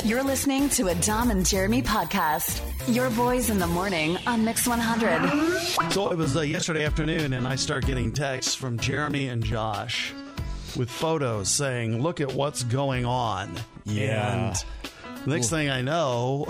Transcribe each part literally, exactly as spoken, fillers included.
You're listening to a Dom and Jeremy podcast. Your boys in the morning on Mix one hundred. So it was uh, yesterday afternoon, and I start getting texts from Jeremy and Josh with photos saying, look at what's going on. Yeah. And next Ooh. thing I know,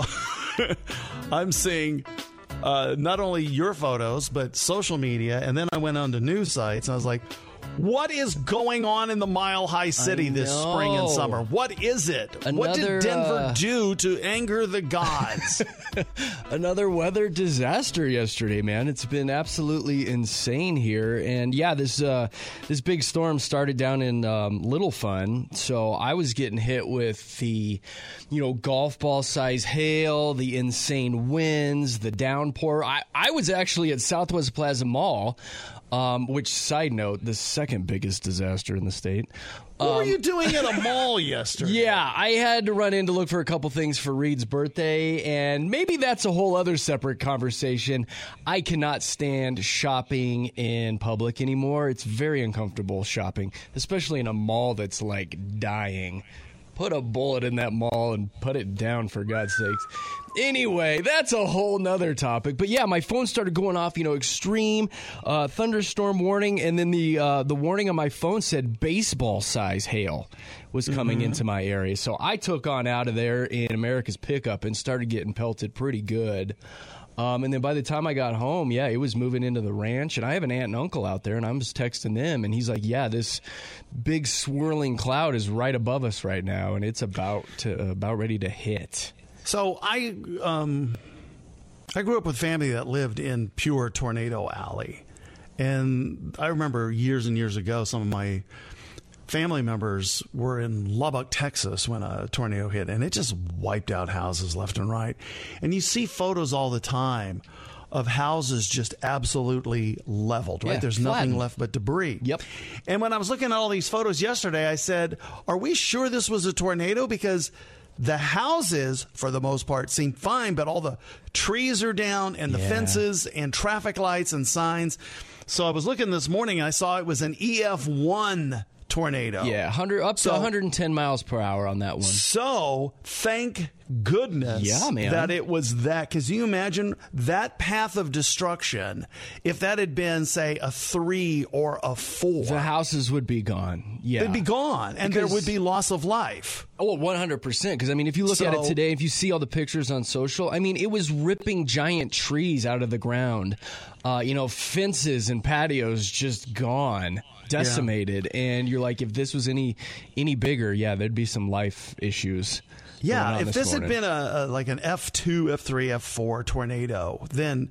I'm seeing uh, not only your photos, but social media. And then I went on to news sites, and I was like, what is going on in the Mile High City this spring and summer? What is it? Another, what did Denver uh, do to anger the gods? Another weather disaster yesterday, man. It's been absolutely insane here. And yeah, this uh, this big storm started down in um, Little Fun. So I was getting hit with the, you know, golf ball size hail, the insane winds, the downpour. I, I was actually at Southwest Plaza Mall. Um, which, side note, the second biggest disaster in the state. What um, were you doing at a mall yesterday? Yeah, I had to run in to look for a couple things for Reed's birthday, and maybe that's a whole other separate conversation. I cannot stand shopping in public anymore. It's very uncomfortable shopping, especially in a mall that's, like, dying. Put a bullet in that mall and put it down, for God's sakes. Anyway, that's a whole nother topic. But yeah, my phone started going off, you know, extreme uh, thunderstorm warning. And then the uh, the warning on my phone said baseball size hail was coming mm-hmm. into my area. So I took on out of there in America's Pickup and started getting pelted pretty good. Um, and then by the time I got home, yeah, it was moving into the ranch. And I have an aunt and uncle out there, and I'm just texting them. And he's like, yeah, this big swirling cloud is right above us right now, and it's about to, uh, about ready to hit. So I um, I grew up with family that lived in pure tornado alley. And I remember years and years ago, some of my family members were in Lubbock, Texas when a tornado hit, and it just wiped out houses left and right. And you see photos all the time of houses just absolutely leveled, right? Yeah, There's flattened. nothing left but debris. Yep. And when I was looking at all these photos yesterday, I said, are we sure this was a tornado? Because the houses, for the most part, seem fine, but all the trees are down and the Yeah. fences and traffic lights and signs. So I was looking this morning, and I saw it was an E F one tornado. Yeah, one hundred, up to So- one hundred ten miles per hour on that one. So thank goodness Yeah, man. that it was that. Because you imagine that path of destruction, if that had been, say, a three or a four, The houses would be gone. Yeah. they'd be gone, and there Because- would be loss of life. Oh, one hundred percent. Because, I mean, if you look at it So- today, if you see all the pictures on social, I mean, it was ripping giant trees out of the ground. Uh, you know, fences and patios just gone, decimated. And you're like, if this was any any bigger, yeah, there'd be some life issues. going Yeah, on if this had morning. been a, a like an F two, F three, F four tornado, then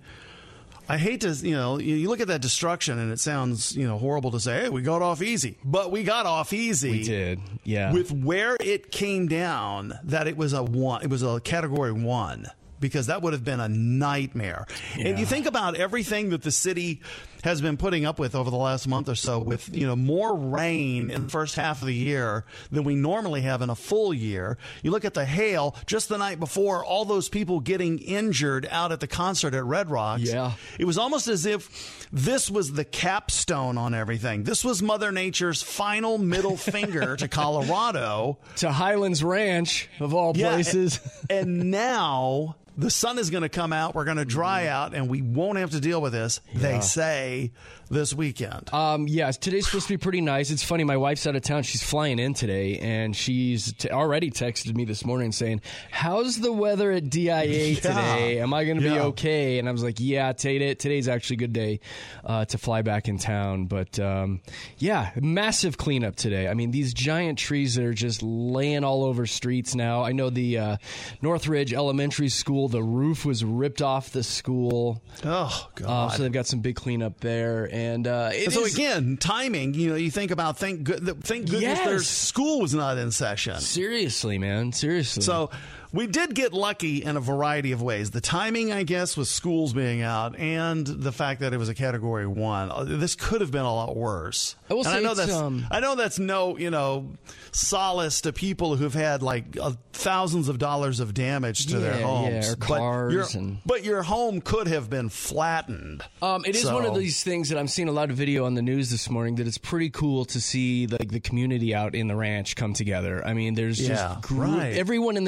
I hate to, you know, you, you look at that destruction and it sounds, you know, horrible to say, hey, we got off easy. But we got off easy. We did, yeah. With where it came down, that it was a one, it was a category one. Because that would have been a nightmare. Yeah. And you think about everything that the city has been putting up with over the last month or so, with, you know, more rain in the first half of the year than we normally have in a full year. You look at the hail just the night before, all those people getting injured out at the concert at Red Rocks. Yeah. It was almost as if this was the capstone on everything. This was Mother Nature's final middle finger to Colorado. To Highlands Ranch, of all Yeah, places. And, and now the sun is going to come out. We're going to dry out, and we won't have to deal with this, they say, this weekend. Um, yes, today's supposed to be pretty nice. It's funny, my wife's out of town. She's flying in today, and she's t- already texted me this morning saying, how's the weather at D I A Yeah. today? Am I going to be Yeah. okay? And I was like, yeah, today, today's actually a good day uh, to fly back in town. But, um, yeah, massive cleanup today. I mean, these giant trees that are just laying all over streets now. I know the uh, Northridge Elementary School, the roof was ripped off the school. Oh, God. Uh, so they've got some big cleanup there. And uh, it so is- again, timing. You know, you think about thank good, thank goodness Yes. their school was not in session. Seriously, man. Seriously. So we did get lucky in a variety of ways. The timing, I guess, was schools being out, and the fact that it was a Category One. Uh, This could have been a lot worse. I will And say I know it's, that's um, I know that's no you know solace to people who've had like uh, thousands of dollars of damage to their Yeah, homes, yeah, or But cars your- and- but your home could have been flattened. Um, it is So- one of these things that I'm seeing a lot of video on the news this morning that it's pretty cool to see like the community out in the ranch come together. I mean, there's Yeah, just group, right. everyone in the neighborhood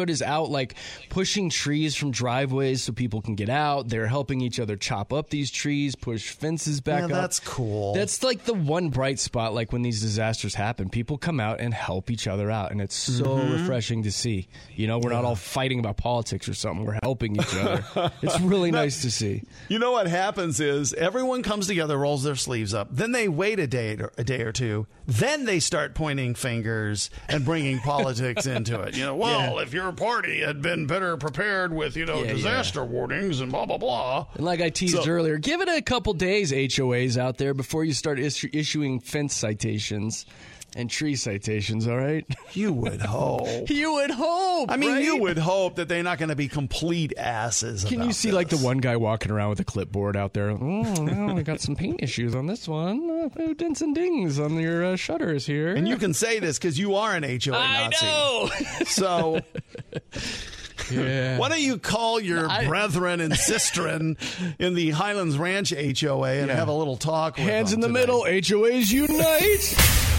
board is out, like, pushing trees from driveways so people can get out. They're helping each other chop up these trees, push fences back Yeah, up. that's cool. That's like the one bright spot, like when these disasters happen. People come out and help each other out, and it's so Mm-hmm. refreshing to see. You know, we're not all fighting about politics or something. We're helping each other. It's really nice to see. You know what happens is everyone comes together, rolls their sleeves up. Then they wait a day, or, a day or two. Then they start pointing fingers and bringing politics into it. You know, well, Yeah. if your party had been better prepared with, you know, Yeah, disaster warnings and blah, blah, blah. And like I teased So- earlier, give it a couple days, H O As out there, before you start issu- issuing fence citations and tree citations, all right? You would hope. You would hope. I mean, right? you would hope that they're not going to be complete asses. Can you about see like the this. one guy walking around with a clipboard out there? Oh, well, we got some paint issues on this one. Uh, dents and dings on your uh, shutters here. And you can say this because you are an H O A I Nazi. know. So Yeah. why don't you call your I- brethren and sistren in the Highlands Ranch H O A and Yeah. have a little talk with Hands them in the today. middle. H O As unite.